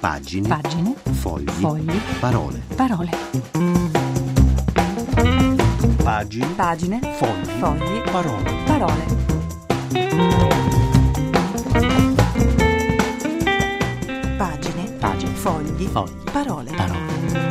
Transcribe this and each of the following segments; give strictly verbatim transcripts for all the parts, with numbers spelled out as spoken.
Pagine. Pagine. Fogli. Fogli. Parole. Parole. Pagine. Pagine. Fogli. Fogli. Parole. Parole. Pagine. Pagine. Fogli. Fogli. Parole. Parole.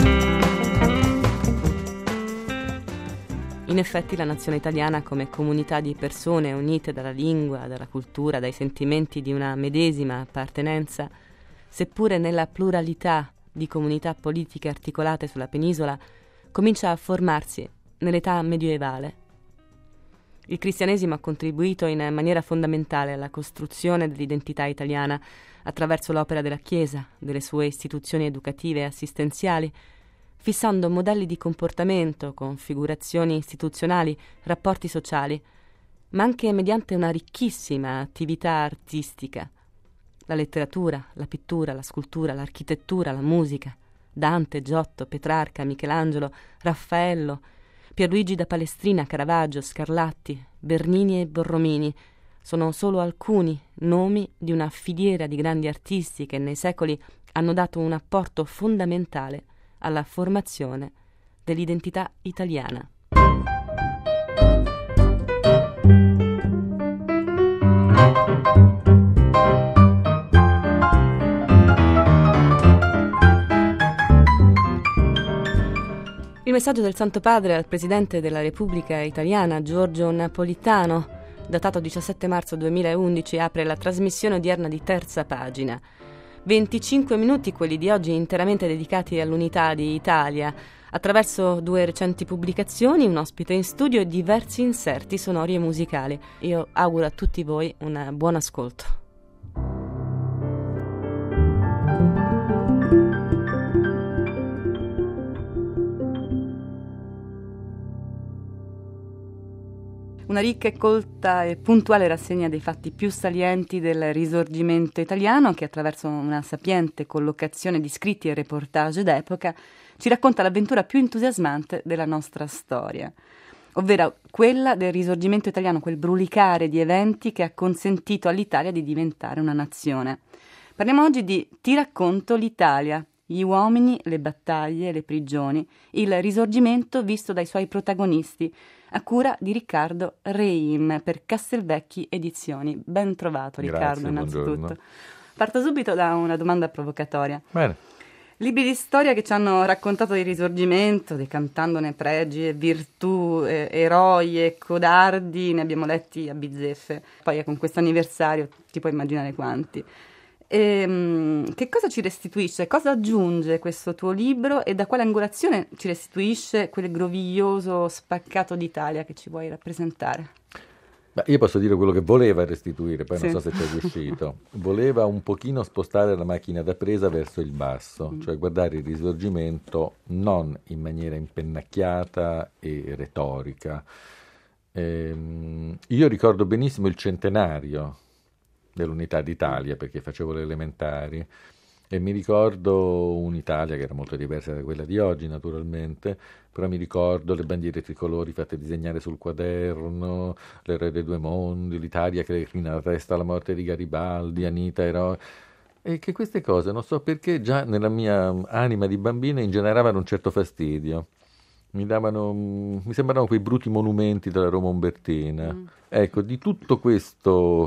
In effetti la nazione italiana, come comunità di persone unite dalla lingua, dalla cultura, dai sentimenti di una medesima appartenenza, seppure nella pluralità di comunità politiche articolate sulla penisola, comincia a formarsi nell'età medievale. Il cristianesimo ha contribuito in maniera fondamentale alla costruzione dell'identità italiana attraverso l'opera della Chiesa, delle sue istituzioni educative e assistenziali, fissando modelli di comportamento, configurazioni istituzionali, rapporti sociali, ma anche mediante una ricchissima attività artistica. La letteratura, la pittura, la scultura, l'architettura, la musica, Dante, Giotto, Petrarca, Michelangelo, Raffaello, Pierluigi da Palestrina, Caravaggio, Scarlatti, Bernini e Borromini sono solo alcuni nomi di una filiera di grandi artisti che nei secoli hanno dato un apporto fondamentale alla formazione dell'identità italiana. Il messaggio del Santo Padre al Presidente della Repubblica Italiana, Giorgio Napolitano, datato diciassette marzo duemilaundici, apre la trasmissione odierna di Terza Pagina. venticinque minuti, quelli di oggi, interamente dedicati all'unità di Italia, attraverso due recenti pubblicazioni, un ospite in studio e diversi inserti sonori e musicali. Io auguro a tutti voi un buon ascolto. Una ricca e colta e puntuale rassegna dei fatti più salienti del Risorgimento italiano che, attraverso una sapiente collocazione di scritti e reportage d'epoca, ci racconta l'avventura più entusiasmante della nostra storia, ovvero quella del Risorgimento italiano, quel brulicare di eventi che ha consentito all'Italia di diventare una nazione. Parliamo oggi di Ti racconto l'Italia, gli uomini, le battaglie, le prigioni, il Risorgimento visto dai suoi protagonisti, a cura di Riccardo Reim per Castelvecchi Edizioni. Ben trovato, Riccardo. Grazie, innanzitutto. buongiorno. Parto subito da una domanda provocatoria. Bene. Libri di storia che ci hanno raccontato il Risorgimento, decantandone pregi e virtù, eh, eroi e codardi, ne abbiamo letti a bizzeffe. Poi eh, con questo anniversario ti puoi immaginare quanti. E, che cosa ci restituisce? Cosa aggiunge questo tuo libro e da quale angolazione ci restituisce quel groviglioso spaccato d'Italia che ci vuoi rappresentare? Beh, io posso dire quello che voleva restituire, poi Sì. non so se ci è riuscito. Voleva un pochino spostare la macchina da presa verso il basso, mm. cioè guardare il Risorgimento non in maniera impennacchiata e retorica. Ehm, io ricordo benissimo il centenario dell'Unità d'Italia, perché facevo le elementari, e mi ricordo un'Italia che era molto diversa da quella di oggi, naturalmente, però mi ricordo le bandiere tricolori fatte disegnare sul quaderno, l'eroe dei due mondi, l'Italia che reclina la testa alla morte di Garibaldi, Anita, eroe, e che queste cose, non so perché, già nella mia anima di bambina ingeneravano un certo fastidio. Mi davano, mi sembravano quei brutti monumenti della Roma umbertina. Mm. Ecco, di tutto questo,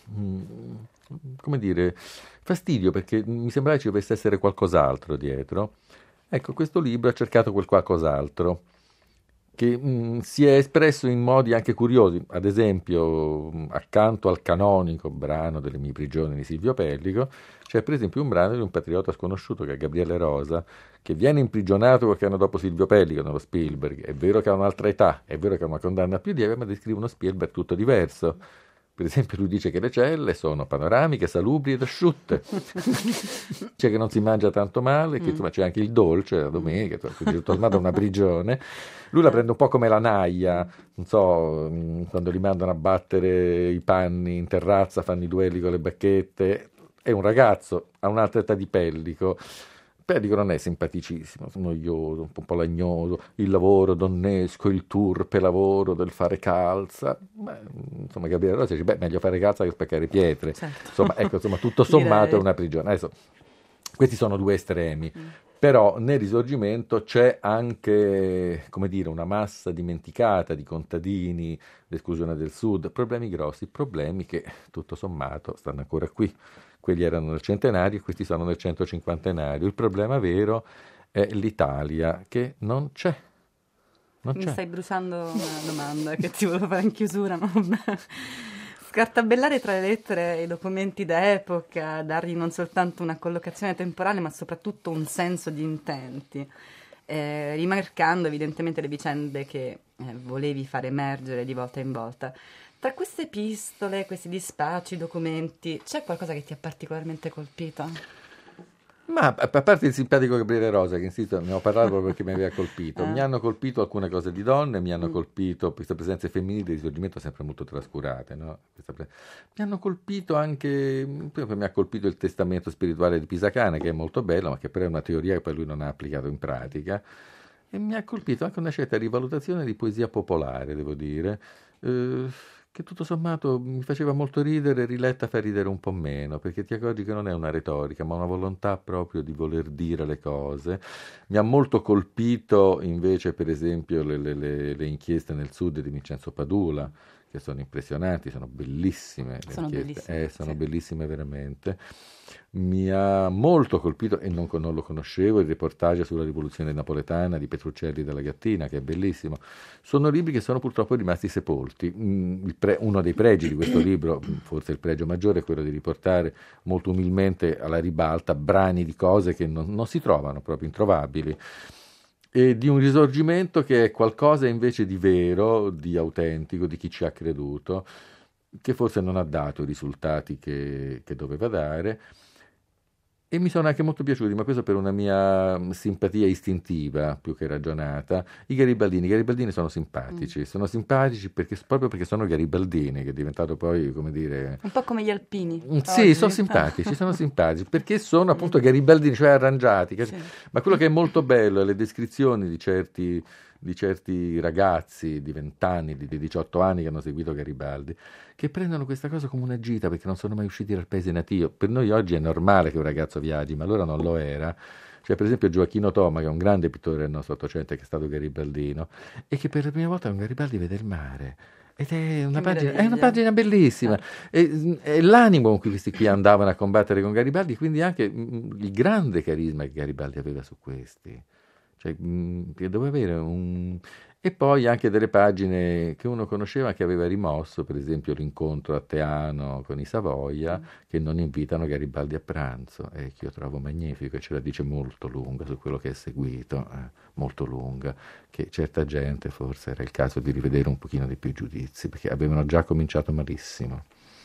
come dire, fastidio, perché mi sembrava ci dovesse essere qualcos'altro dietro. Ecco, questo libro ha cercato quel qualcos'altro che mh, si è espresso in modi anche curiosi. Ad esempio, mh, accanto al canonico brano delle mie prigioni di Silvio Pellico, c'è per esempio un brano di un patriota sconosciuto che è Gabriele Rosa, che viene imprigionato qualche anno dopo Silvio Pellico, nello Spielberg. È vero che ha un'altra età, è vero che ha una condanna più lieve, ma descrive uno Spielberg tutto diverso. Per esempio lui dice che le celle sono panoramiche, salubri ed asciutte, cioè che non si mangia tanto male, che insomma c'è anche il dolce la domenica, quindi tutto sommato una prigione. Lui la prende un po' come la naia, non so, quando li mandano a battere i panni in terrazza, fanno i duelli con le bacchette. È un ragazzo, ha un'altra età di Pellico. Pellico non è simpaticissimo, noioso, un po' lagnoso, il lavoro donnesco, il turpe lavoro del fare calza. Beh, insomma, Gabriele Rosa dice, beh, meglio fare calza che spaccare pietre. Certo. Insomma, ecco, insomma, tutto sommato Direi. è una prigione. Adesso, Questi sono due estremi. Mm. Però nel Risorgimento c'è anche, come dire, una massa dimenticata di contadini, l'esclusione del Sud, problemi grossi, problemi che tutto sommato stanno ancora qui. Quelli erano nel centenario e questi sono nel centocinquantenario. Il problema vero è l'Italia che non c'è. Non Mi c'è. stai bruciando una domanda che ti volevo fare in chiusura, ma vabbè. Scartabellare tra le lettere e i documenti d'epoca, dargli non soltanto una collocazione temporale, ma soprattutto un senso di intenti, eh, rimarcando evidentemente le vicende che eh, volevi far emergere di volta in volta. Tra queste epistole, questi dispacci, documenti, c'è qualcosa che ti ha particolarmente colpito? Ma a a parte il simpatico Gabriele Rosa, che insisto, ne ho parlato proprio perché mi aveva colpito, Eh. mi hanno colpito alcune cose di donne, mi hanno Mm. colpito queste presenze femminili del Risorgimento sempre molto trascurate, no? Questa pre- Mi hanno colpito anche, poi mi ha colpito il testamento spirituale di Pisacane, che è molto bello, ma che però è una teoria che poi lui non ha applicato in pratica, e mi ha colpito anche una certa rivalutazione di poesia popolare, devo dire, eh, che tutto sommato mi faceva molto ridere, riletta fa ridere un po' meno, perché ti accorgi che non è una retorica, ma una volontà proprio di voler dire le cose. Mi ha molto colpito invece, per esempio, le, le- le- le inchieste nel Sud di Vincenzo Padula, che sono impressionanti, sono bellissime. Le Sono inchieste. bellissime, Eh, sono sì. bellissime veramente. Mi ha molto colpito, e non, non lo conoscevo, il reportage sulla rivoluzione napoletana di Petruccelli della Gattina, che è bellissimo. Sono libri che sono purtroppo rimasti sepolti. Mm, il pre- uno dei pregi di questo libro, forse il pregio maggiore, è quello di riportare molto umilmente alla ribalta brani di cose che non, non si trovano, proprio introvabili, e di un risorgimento che è qualcosa invece di vero, di autentico, di chi ci ha creduto, che forse non ha dato i risultati che, che doveva dare. E mi sono anche molto piaciuti, ma questo per una mia mm, simpatia istintiva più che ragionata. I garibaldini, i garibaldini sono simpatici, sono simpatici perché, proprio perché sono garibaldini, che è diventato poi, come dire... Un po' come gli alpini. Mm, Sì, oggi. sono simpatici, sono simpatici, perché sono appunto garibaldini, cioè arrangiati. che- Sì. Ma quello che è molto bello è le descrizioni di certi, di certi ragazzi di venti anni, di, di diciotto anni che hanno seguito Garibaldi, che prendono questa cosa come una gita perché non sono mai usciti dal paese natio. Per noi oggi è normale che un ragazzo viaggi, ma allora non lo era. Cioè, per esempio, Gioacchino Toma, che è un grande pittore del nostro Ottocento, che è stato garibaldino, e che per la prima volta con Garibaldi vede il mare. Ed è una, Che pagina, è una meraviglia. pagina bellissima. E, e l'animo con cui questi qui andavano a combattere con Garibaldi, quindi anche mm, il grande carisma che Garibaldi aveva su questi. Cioè, mm, che doveva avere un... E poi anche delle pagine che uno conosceva che aveva rimosso, per esempio l'incontro a Teano con i Savoia, che non invitano Garibaldi a pranzo, e che io trovo magnifico, e ce la dice molto lunga su quello che è seguito, eh, molto lunga, che certa gente forse era il caso di rivedere un pochino di più i giudizi, perché avevano già cominciato malissimo.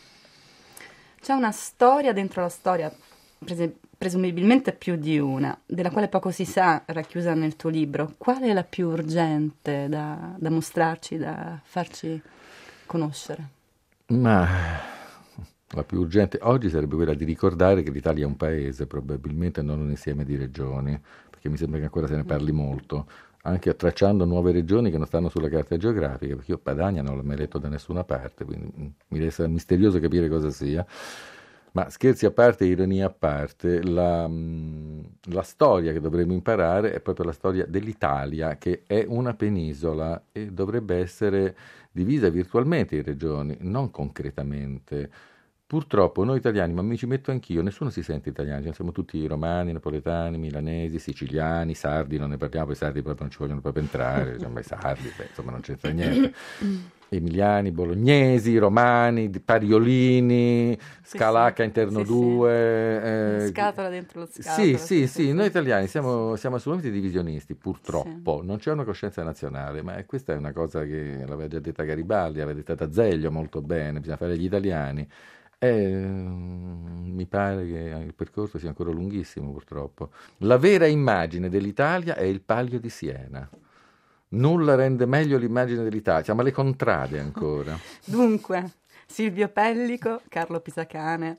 C'è una storia dentro la storia, prese- presumibilmente più di una, della quale poco si sa, racchiusa nel tuo libro. Qual è la più urgente da, da mostrarci, da farci conoscere? Ma la più urgente oggi sarebbe quella di ricordare che l'Italia è un paese, probabilmente non un insieme di regioni, perché mi sembra che ancora se ne parli molto, anche tracciando nuove regioni che non stanno sulla carta geografica, perché io Padania non l'ho mai letto da nessuna parte, quindi mm, mi resta misterioso capire cosa sia. Ma scherzi a parte, ironia a parte, la, mh, la storia che dovremmo imparare è proprio la storia dell'Italia, che è una penisola e dovrebbe essere divisa virtualmente in regioni, non concretamente. Purtroppo noi italiani, ma mi ci metto anch'io, nessuno si sente italiano, cioè siamo tutti romani, napoletani, milanesi, siciliani, sardi, non ne parliamo, i sardi proprio non ci vogliono proprio entrare, cioè, ma i sardi, beh, insomma non c'entra niente. Emiliani, bolognesi, romani, di- pariolini, Sì, Scalacca sì, interno sì, sì. due. eh, Scatola dentro lo scatola. Sì, sì, sì, sì, sì, noi sì. italiani Sì, siamo, sì. siamo assolutamente divisionisti, purtroppo. Non c'è una coscienza nazionale, ma questa è una cosa che l'aveva già detta Garibaldi, l'aveva detta D'Azeglio molto bene, bisogna fare gli italiani. E, mm, mi pare che il percorso sia ancora lunghissimo, purtroppo. La vera immagine dell'Italia è il Palio di Siena. Nulla rende meglio l'immagine dell'Italia, cioè, ma le contrade ancora. Dunque, Silvio Pellico, Carlo Pisacane,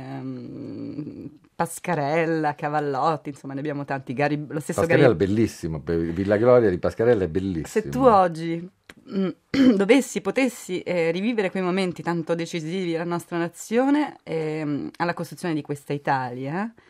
ehm, Pascarella, Cavallotti, insomma ne abbiamo tanti. Gari- lo stesso Pascarella è Gari- bellissimo, Villa Gloria di Pascarella è bellissimo. Se tu oggi mm, dovessi, potessi eh, rivivere quei momenti tanto decisivi della nostra nazione, ehm, alla costruzione di questa Italia,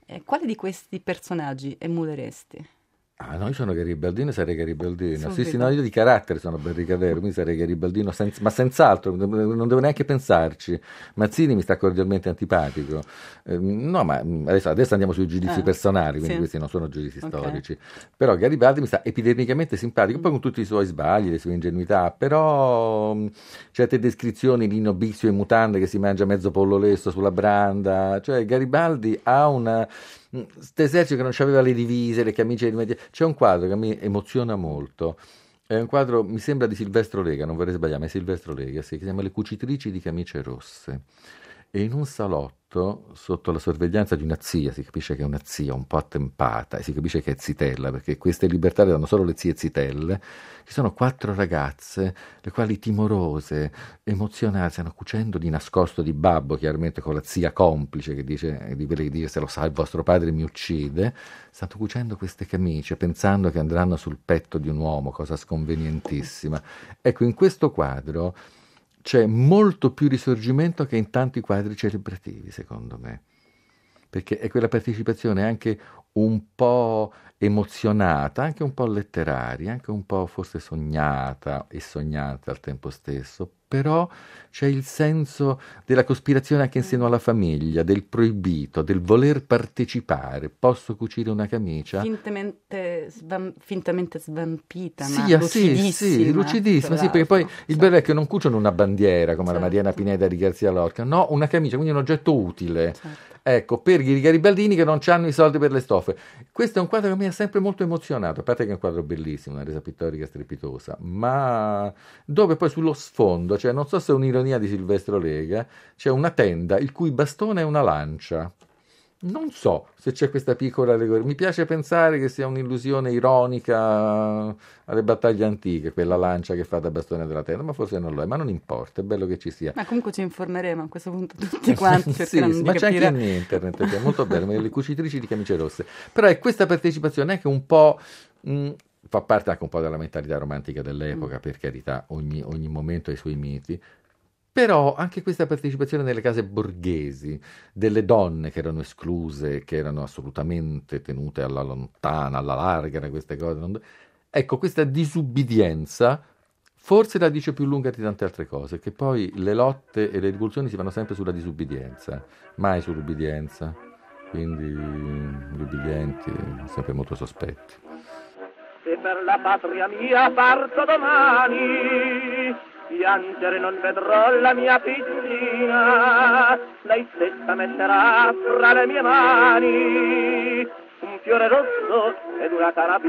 Eh, quale di questi personaggi emuleresti? Ah, no, io sono Garibaldino e sarei Garibaldino. Subito. Sì, sì, no, io di carattere sono Barricadero, quindi sarei Garibaldino, senza, ma senz'altro, non devo neanche pensarci. Mazzini mi sta cordialmente antipatico. Eh, no, ma adesso, adesso andiamo sui giudizi Eh, personali, quindi sì. questi non sono giudizi Ok. storici. Però Garibaldi mi sta epidemicamente simpatico, poi con tutti i suoi sbagli, le sue ingenuità, però mh, certe descrizioni di Nobizio in mutande che si mangia mezzo pollo lesso sulla branda, cioè Garibaldi ha una... St'esercito che non aveva le divise, le camicie di media. C'è un quadro che mi emoziona molto. È un quadro, mi sembra di Silvestro Lega, non vorrei sbagliare, ma è Silvestro Lega, sì, che si chiama Le cucitrici di camicie rosse. E in un salotto, sotto la sorveglianza di una zia, si capisce che è una zia un po' attempata, e si capisce che è zitella, perché queste libertà le danno solo le zie zitelle, ci sono quattro ragazze, le quali timorose, emozionate, stanno cucendo di nascosto di babbo, chiaramente con la zia complice che dice, di quelle che dice se lo sa il vostro padre mi uccide, stanno cucendo queste camicie pensando che andranno sul petto di un uomo, cosa sconvenientissima. Ecco, in questo quadro c'è molto più risorgimento che in tanti quadri celebrativi, secondo me, perché è quella partecipazione anche un po' emozionata, anche un po' letteraria, anche un po' forse sognata e sognata al tempo stesso, però c'è il senso della cospirazione anche in seno alla famiglia, del proibito, del voler partecipare. Posso cucire una camicia? Fintamente, svam- fintamente svampita, Sì, ma ah, sì, lucidissima. sì, lucidissima, sì, perché poi il Certo. bello è che non cuciono una bandiera come la Certo. Mariana Pineda di Garzia Lorca, no, una camicia, quindi un oggetto utile. Certo. Ecco, per i garibaldini che non hanno i soldi per le stoffe. Questo è un quadro che mi ha sempre molto emozionato, a parte che è un quadro bellissimo, una resa pittorica strepitosa, ma dove poi sullo sfondo, cioè non so se è un'ironia di Silvestro Lega, c'è una tenda il cui bastone è una lancia. Non so se c'è questa piccola allegoria. Mi piace pensare che sia un'illusione ironica alle battaglie antiche, quella lancia che fa da bastone della tenda, ma forse non lo è, ma non importa, è bello che ci sia. Ma comunque ci informeremo a questo punto tutti quanti, Sì, cercheranno sì, di ma c'è capire. anche in internet, che è molto bello, le cucitrici di camicie rosse. Però è questa partecipazione che un po' mh, fa parte anche un po' della mentalità romantica dell'epoca, per carità, ogni, ogni momento ha i suoi miti. Però anche questa partecipazione nelle case borghesi, delle donne che erano escluse, che erano assolutamente tenute alla lontana, alla larga da queste cose. non- Ecco, questa disubbidienza forse la dice più lunga di tante altre cose, che poi le lotte e le rivoluzioni si fanno sempre sulla disubbidienza, mai sull'ubbidienza. Quindi gli ubbidienti sono sempre molto sospetti. E per la patria mia parto domani, piangere non vedrò la mia piccina, lei stessa metterà fra le mie mani un fiore rosso ed una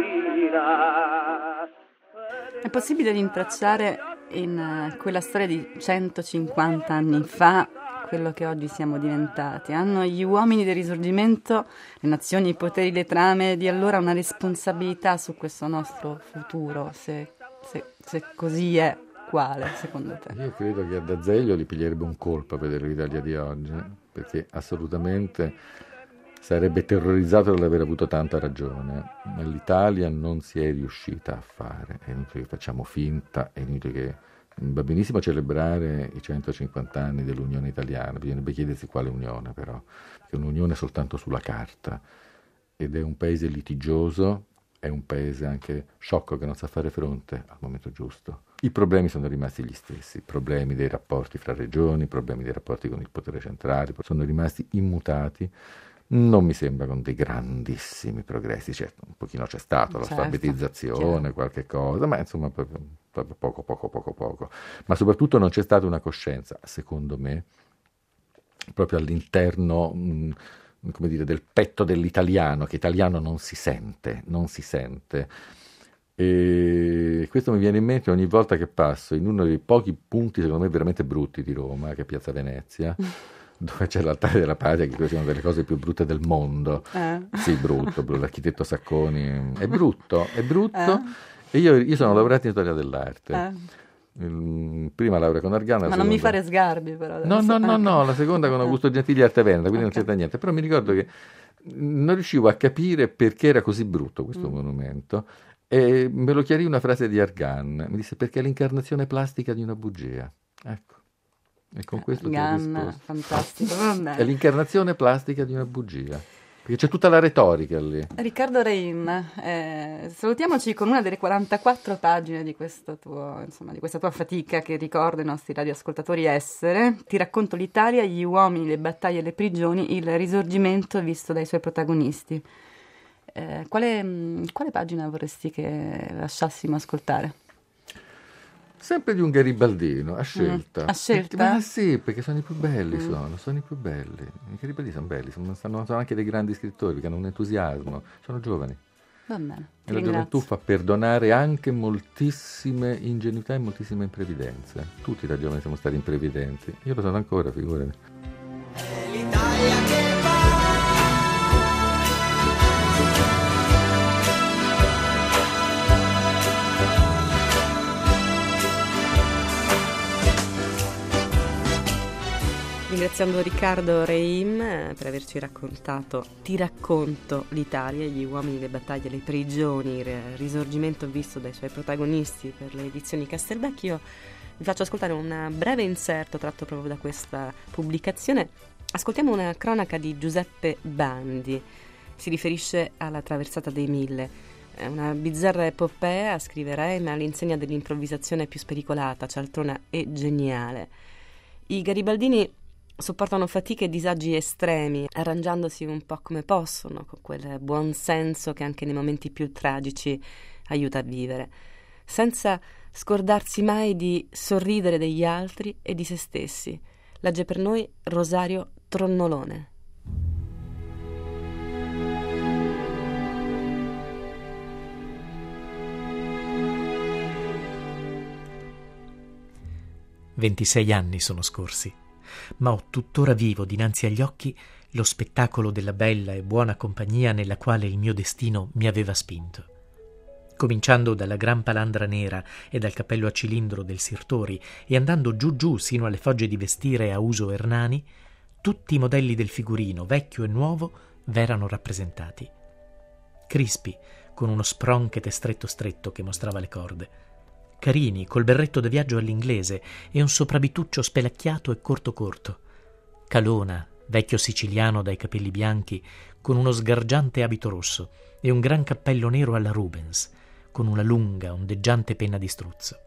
carabina. È possibile rintracciare in eh, quella storia di centocinquanta anni fa quello che oggi siamo diventati? Hanno gli uomini del Risorgimento, le nazioni, i poteri, le trame di allora una responsabilità su questo nostro futuro? Se, se, se così è, quale secondo te? Io credo che a D'Azeglio gli piglierebbe un colpo a vedere l'Italia di oggi, perché assolutamente sarebbe terrorizzato dall'aver avuto tanta ragione. Ma l'Italia non si è riuscita a fare, è inutile che facciamo finta, è inutile che... Va benissimo celebrare i centocinquanta anni dell'Unione Italiana, bisognerebbe chiedersi quale unione però, perché un'unione soltanto sulla carta, ed è un paese litigioso, è un paese anche sciocco che non sa fare fronte al momento giusto. I problemi sono rimasti gli stessi, i problemi dei rapporti fra regioni, i problemi dei rapporti con il potere centrale, sono rimasti immutati. Non mi sembra con dei grandissimi progressi, certo, un pochino c'è stato, Certo, l'alfabetizzazione, chiaro. qualche cosa, ma insomma proprio, proprio poco, poco, poco, poco. Ma soprattutto non c'è stata una coscienza, secondo me, proprio all'interno, mh, come dire, del petto dell'italiano, che italiano non si sente, non si sente. E questo mi viene in mente ogni volta che passo in uno dei pochi punti, secondo me, veramente brutti di Roma, che è Piazza Venezia, dove c'è l'altare della patria, che credo sia una delle cose più brutte del mondo. Eh? Sì, brutto, brutto, l'architetto Sacconi è brutto, è brutto. Eh? E io, io sono laureato in storia dell'arte. Eh? Il- prima laurea con Argana, la Ma non mi seconda- fare sgarbi però No, adesso. no, no, Eh. no, la seconda con Augusto Gentili Arte Veneta, quindi Ok. non c'entra niente. Però mi ricordo che non riuscivo a capire perché era così brutto questo Mm. monumento. E me lo chiarì una frase di Argan. Mi disse perché è l'incarnazione plastica di una bugia. Ecco. E con questo ti ho Ganna, risposto. fantastico, va bene. È l'incarnazione plastica di una bugia. Perché c'è tutta la retorica lì. Riccardo Reim, eh, salutiamoci con una delle quarantaquattro pagine di, questo tuo, insomma, di questa tua fatica che ricordo ai nostri radioascoltatori essere. Ti racconto l'Italia, gli uomini, le battaglie e le prigioni, il risorgimento visto dai suoi protagonisti. Eh, quale, quale pagina vorresti che lasciassimo ascoltare? Sempre di un garibaldino, a scelta. Mm, a scelta? Ma sì, perché sono i più belli, mm. sono, sono i più belli. I garibaldini sono belli, sono, sono anche dei grandi scrittori, perché hanno un entusiasmo, sono giovani. Va bene, e la gioventù fa perdonare anche moltissime ingenuità e moltissime imprevidenze. Tutti da giovani siamo stati imprevidenti. Io lo sono ancora, figurati. È l'Italia che va. Ringraziando Riccardo Reim per averci raccontato Ti racconto l'Italia, gli uomini, le battaglie, le prigioni, il risorgimento visto dai suoi protagonisti per le edizioni Castelvecchio, io vi faccio ascoltare un breve inserto tratto proprio da questa pubblicazione. Ascoltiamo una cronaca di Giuseppe Bandi, si riferisce alla traversata dei Mille. È una bizzarra epopea, scrive Reim, all'insegna dell'improvvisazione più spericolata, cialtrona e geniale. I garibaldini sopportano fatiche e disagi estremi, arrangiandosi un po' come possono, con quel buon senso che anche nei momenti più tragici aiuta a vivere, senza scordarsi mai di sorridere degli altri e di se stessi. Legge per noi Rosario Tronnolone. ventisei anni sono scorsi, ma ho tuttora vivo dinanzi agli occhi lo spettacolo della bella e buona compagnia nella quale il mio destino mi aveva spinto. Cominciando dalla gran palandra nera e dal cappello a cilindro del Sirtori e andando giù giù sino alle fogge di vestire a uso Ernani, tutti i modelli del figurino, vecchio e nuovo, v'erano rappresentati. Crispi, con uno spronchete stretto stretto che mostrava le corde. Carini, col berretto da viaggio all'inglese e un soprabituccio spelacchiato e corto corto. Calona, vecchio siciliano dai capelli bianchi, con uno sgargiante abito rosso e un gran cappello nero alla Rubens, con una lunga, ondeggiante penna di struzzo.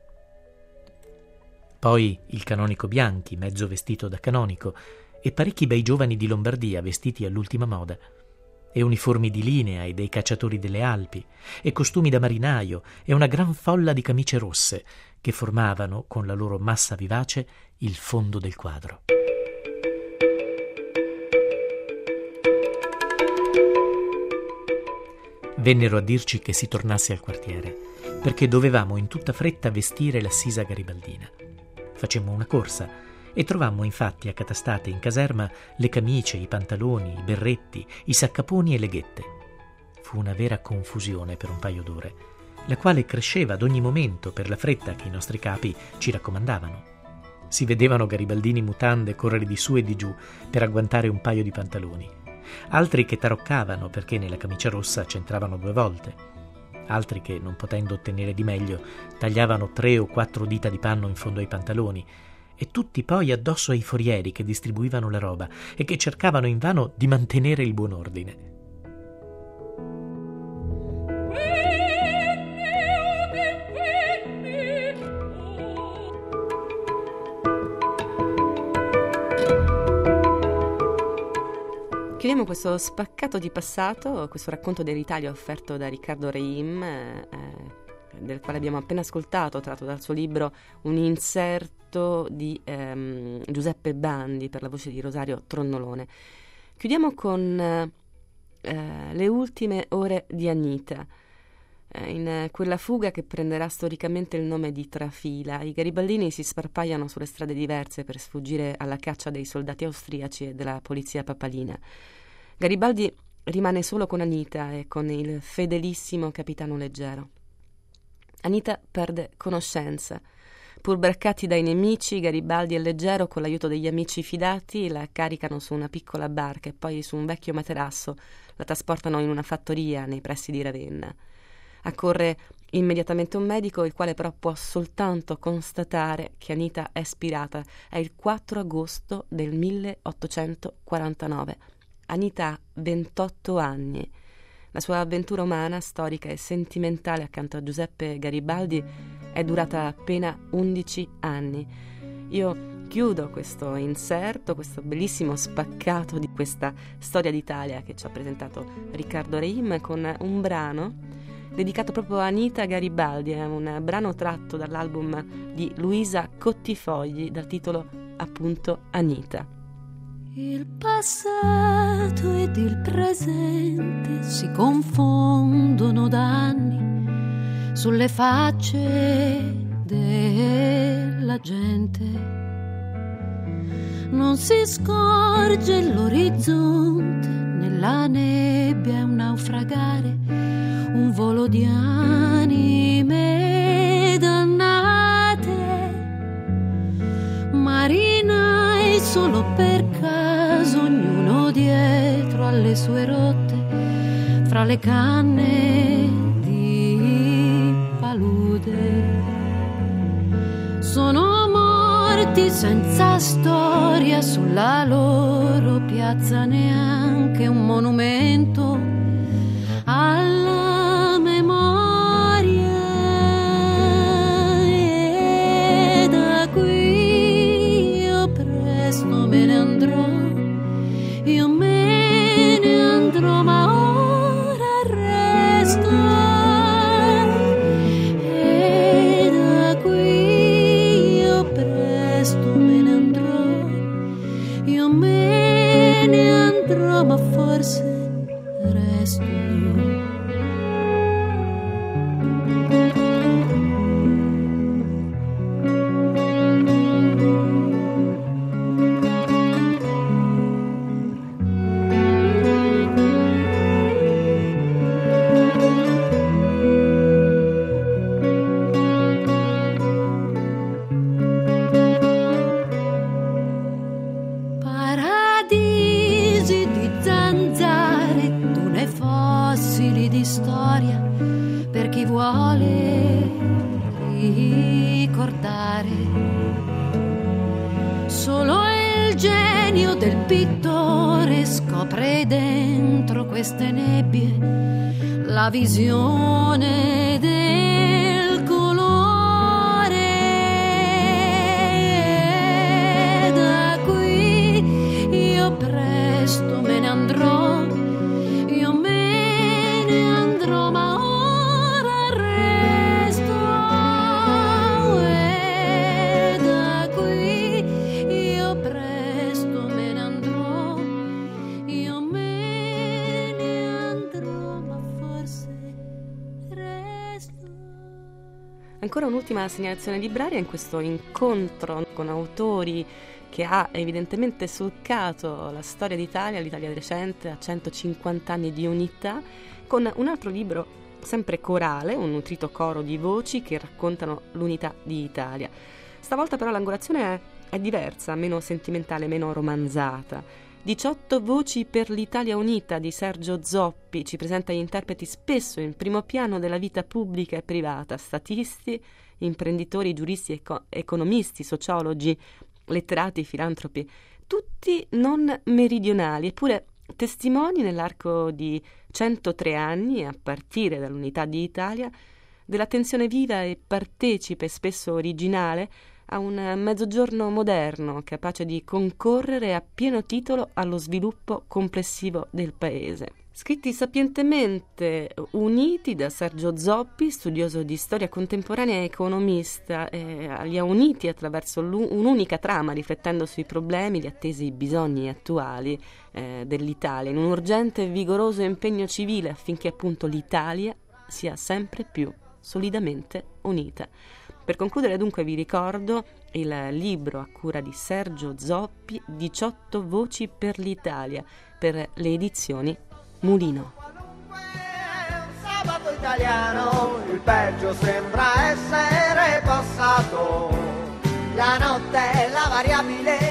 Poi il canonico Bianchi, mezzo vestito da canonico, e parecchi bei giovani di Lombardia vestiti all'ultima moda, e uniformi di linea e dei cacciatori delle Alpi, e costumi da marinaio, e una gran folla di camicie rosse, che formavano, con la loro massa vivace, il fondo del quadro. Vennero a dirci che si tornasse al quartiere, perché dovevamo in tutta fretta vestire l'assisa garibaldina. Facemmo una corsa, e trovammo infatti accatastate in caserma le camicie, i pantaloni, i berretti, i saccaponi e le ghette. Fu una vera confusione per un paio d'ore, la quale cresceva ad ogni momento per la fretta che i nostri capi ci raccomandavano. Si vedevano garibaldini mutande correre di su e di giù per agguantare un paio di pantaloni, altri che taroccavano perché nella camicia rossa c'entravano due volte, altri che, non potendo ottenere di meglio, tagliavano tre o quattro dita di panno in fondo ai pantaloni, e tutti poi addosso ai forieri che distribuivano la roba e che cercavano invano di mantenere il buon ordine. Chiudiamo questo spaccato di passato, questo racconto dell'Italia offerto da Riccardo Reim, eh, del quale abbiamo appena ascoltato, tratto dal suo libro, un inserto di ehm, Giuseppe Bandi per la voce di Rosario Tronnolone. Chiudiamo con eh, le ultime ore di Anita. Eh, in quella fuga che prenderà storicamente il nome di Trafila, i garibaldini si sparpagliano sulle strade diverse per sfuggire alla caccia dei soldati austriaci e della polizia papalina. Garibaldi rimane solo con Anita e con il fedelissimo capitano Leggero. Anita perde conoscenza. Pur braccati dai nemici, Garibaldi e Leggero, con l'aiuto degli amici fidati, la caricano su una piccola barca e poi su un vecchio materasso la trasportano in una fattoria nei pressi di Ravenna. Accorre immediatamente un medico, il quale però può soltanto constatare che Anita è spirata. È il quattro agosto del milleottocentoquarantanove. Anita ha ventotto anni. La sua avventura umana, storica e sentimentale accanto a Giuseppe Garibaldi è durata appena undici anni. Io chiudo questo inserto, questo bellissimo spaccato di questa storia d'Italia che ci ha presentato Riccardo Reim, con un brano dedicato proprio a Anita Garibaldi. È un brano tratto dall'album di Luisa Cottifogli dal titolo appunto Anita. Il passato ed il presente si confondono da anni sulle facce della gente. Non si scorge l'orizzonte, nella nebbia è un naufragare, un volo di anime dannate. Marinai solo per caso, ognuno dietro alle sue rotte, fra le canne di palude. Sono morti senza storia, sulla loro piazza neanche un monumento alla memoria. E da qui io presto me ne andrò, io me ne andrò, ma ora resto. E da qui io presto me ne andrò, io me ne andrò, ma forse resto. Paradisi di zanzare, dune fossili di storia, per chi vuole ricordare. Solo il genio del pittore scopre dentro queste nebbie la visione del colore. E da qui io presto me ne andrò, io me ne andrò, ma ora resto. E da qui io presto me ne andrò, io me ne andrò, ma forse resto. Ancora un'ultima segnalazione libraria in questo incontro con autori che ha evidentemente solcato la storia d'Italia, l'Italia recente, a centocinquanta anni di unità, con un altro libro sempre corale, un nutrito coro di voci che raccontano l'unità di Italia. Stavolta però l'angolazione è, è diversa, meno sentimentale, meno romanzata. diciotto voci per l'Italia unita di Sergio Zoppi ci presenta gli interpreti spesso in primo piano della vita pubblica e privata, statisti, imprenditori, giuristi, eco- economisti, sociologi, letterati, filantropi, tutti non meridionali, eppure testimoni nell'arco di centotré anni, a partire dall'unità di Italia, della tensione viva e partecipe, spesso originale, a un mezzogiorno moderno capace di concorrere a pieno titolo allo sviluppo complessivo del paese. Scritti sapientemente uniti da Sergio Zoppi, studioso di storia contemporanea e economista, eh, li ha uniti attraverso un'unica trama, riflettendo sui problemi, gli attesi bisogni attuali eh, dell'Italia, in un urgente e vigoroso impegno civile affinché appunto l'Italia sia sempre più solidamente unita. Per concludere dunque vi ricordo il libro a cura di Sergio Zoppi, diciotto voci per l'Italia, per le edizioni Mulino. Sabato italiano, il peggio sembra essere passato, la notte è la variabile